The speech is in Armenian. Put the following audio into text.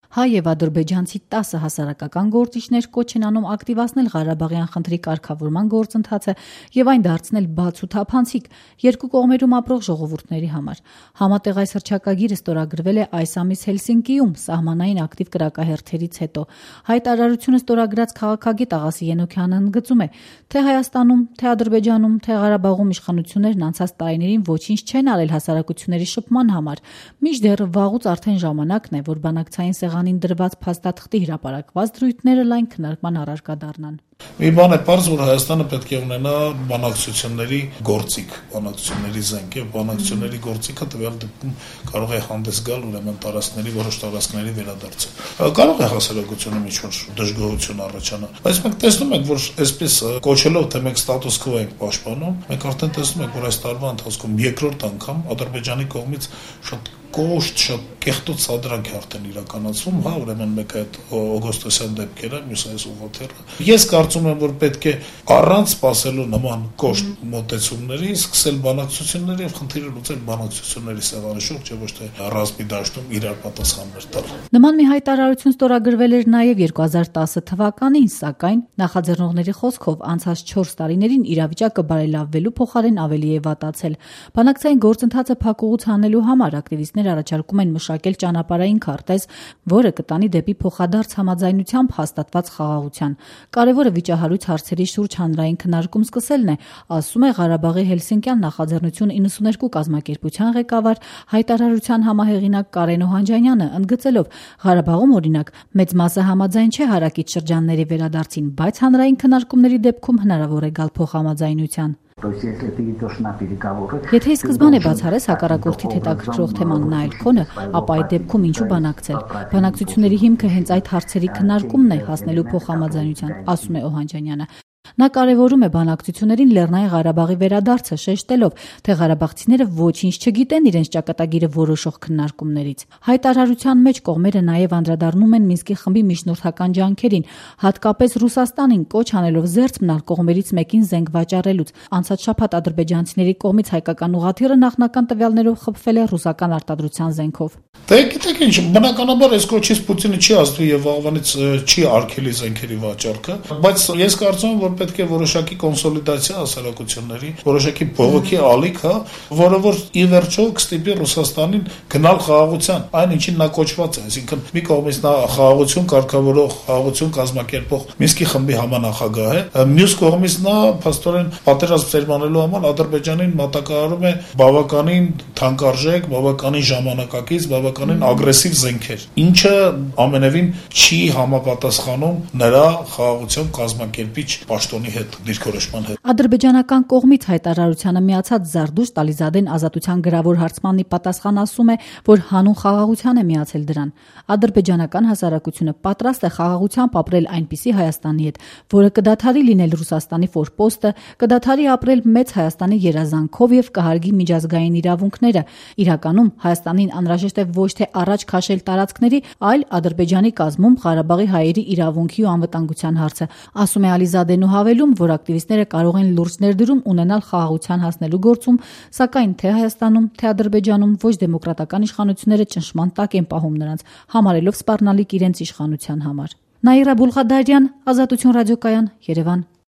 Հայ եւ ադրբեջանցի 10 հասարակական գործիչներ կոչ են անում ակտիվացնել Ղարաբաղյան խնդրի կարգավորման գործընթացը եւ այն դարձնել բաց ու թափանցիկ երկու կողմերում ապրող ժողովուրդների համար։ Համատեղ այս հռչակագիրը ստորագրվել է այս ամիս Հելսինկիում սահմանային ակտիվ կրակահերթերից հետո։ Հայտարարությունը ստորագրած քաղաքագետ Աղասի Ենոքյանը ընդգծում է, թե Հայաստանում, թե Ադրբեջանում, թե Ղարաբաղում իշխանություններն անցած տարիներին ոչինչ չեն արել հասարակությունների շփման համար, մինչդեռ վաղուց արդեն ժամանակն է, որ բանակցային սեղանին դրված փաստաթղթի հրապարակված դրույթները լայն քննարկման առարկա դառնան։ Մի բան է պարզ, որ Հայաստանը պետք է ունենա բանակցությունների գործիք, բանակցությունների զենք եւ բանակցությունների գործիքը տվյալ դեպքում կարող է հանդես գալ ուրեմն տարածքների որոշ տարածքների վերադարձը։ Կարող է հասարակությունում ինչ-որ դժգոհություն առաջանա, բայց մենք տեսնում ենք, որ այսպես կոչելով թե մենք ստատուս քվո ենք պաշտպանում, մենք արդեն տեսնում ենք, որ այս տարվա ընթացքում երկրորդ անգամ Ադրբեջանի կողմից շատ կոշտ, շատ կեղտոտ սադրանք է արդեն իրականացվում, հա, ուրեմն մեկ այդ օգոստոսյան դեպքերը, մյուս այս ուղղաթիռը։ Ես կարծում եմ, որ պետք է առանց սпасելու նման կոշտ մոտեցումների սկսել բանակցություններ եւ խնդիրը լուծել բանակցությունների սեղանի շուրջ, ոչ թե ռազմի դաշտում իրար պատասխաններ տալ։ Նման մի հայտարարություն ստորագրվել էր նաեւ 2010 թվականին, սակայն նախաձեռնողների խոսքով անցած 4 տարիներին իրավիճակը բարելավվելու փոխարեն ավելի է վատացել։ Բանակցային գործընթացը փակուղուց հանելու համար ակտիվիստները առաջարկում են մշակել ճանապարհային քարտեզ, որը կտանի դեպի փոխադարձ համաձայնությամբ հաստատված խաղաղության։ Կարևորը վիճահարույց հարցերի շուրջ հանրային քննարկում սկսելն է, ասում է Ղարաբաղի Հելսինկյան նախաձեռնություն 92 կազմակերպության ղեկավար, հայտարարության համահեղինակ Կարեն Օհանջանյանը, ընդգծելով Ղարաբաղում օրինակ մեծ մասը համաձայն չէ հարակից շրջանների վերադարձին, բայց հանրային քննարկումների դեպքում հնարավոր է գալ փոխհամաձայնության։ Եթե սկզբանե բացառես հակառակորդիդ հետաքրքրող թեման նայել քոնը, ապա այդ դեպքում ինչու բանակցել։ Բանակցությունների հիմքը հենց այդ հարցերի քննարկումն է հասնելու փոխհամաձայնության, ասում է Օհանջանյանը։ Նա կարևորում է բանակցություններին Լեռնային Ղարաբաղի վերադարձը, շեշտելով, թե ղարաբաղցիները ոչինչ չգիտեն իրենց ճակատագիրը որոշող քննարկումներից։ Հայտարարության մեջ կողմերը նաև անդրադառնում են Մինսկի խմբի միջնորդական ջանքերին, հատկապես Ռուսաստանին կոչ անելով զերծ մնալ կողմերից մեկին զենք վաճառելուց։ Անցած շաբաթ ադրբեջանցիների կողմից հայկական ուղղաթիռը նախնական տվյալներով խփվել է ռուսական արտադրության զենքով։ Դե գիտեք ինչ, բնականաբար այս կոչից Պուտինը չի ազդվի եւ վաղվանից չի արգելի զենքերի վաճառքը, բայց ես կարծում եմ, որ պետք է որոշակի կոնսոլիդացիա հասարակությունների, որոշակի բողոքի ալիք, հա, որը որ ի վերջո կստիպի Ռուսաստանին գնալ խաղաղության, այն ինչին նա կոչված է, այսինքն մի կողմից նա խաղաղություն կարգավորող, խաղաղություն կազմակերպող Մինսկի խմբի համանախագահ է, մյուս կողմից նա փաստորեն պատերազմ սերմանելու համար Ադրբեջանին մատակարարում է բավականին թանկարժեք, բավականին ժամանակակից, բավականին ագրեսիվ զենքեր, ինչը ամենևին չի համապատասխանում նրա խաղաղություն կազմակերպիչ պաշտոնի հետ, դիրքորոշման հետ։ Ադրբեջանական կողմից հայտարարությանը միացած Զարդուշ Տալիզադեն ազատության գրավոր հարցմանի պատասխան ասում է, որ հանուն խաղաղության է միացել դրան։ Ադրբեջանական հասարակությունը պատրաստ է խաղաղությամբ ապրել այնպիսի Հայաստանի հետ, որը կդադարի լինել Ռուսաստանի ֆորպոստը, կդադարի ապրել մեծ Հայաստանի երազանքով եւ կհարգի միջազգային իրավունքները։ Իրականում Հայաստանին անհրաժեշտ է ոչ թե առաջ քաշել տարածքների, այլ Ադրբեջանի կազմում Ղարաբաղի հայերի իրավունքի ու անվտանգության հարցը, ասում է Ալիզադեն ու հավելում, որ ակտիվիստները կարող են լուրջ ներդրում ունենալ խաղաղության հասնելու գործում, սակայն թե Հայաստանում, թե Ադրբեջանում ոչ դեմոկրատական իշխանությունները ճնշման տակ են պահում նրանց, համարելով սպառնալիք իրենց իշխանության համար։ Նաիրա Բուլղադարյան, Ազատություն ռադիոկայան, Երևան։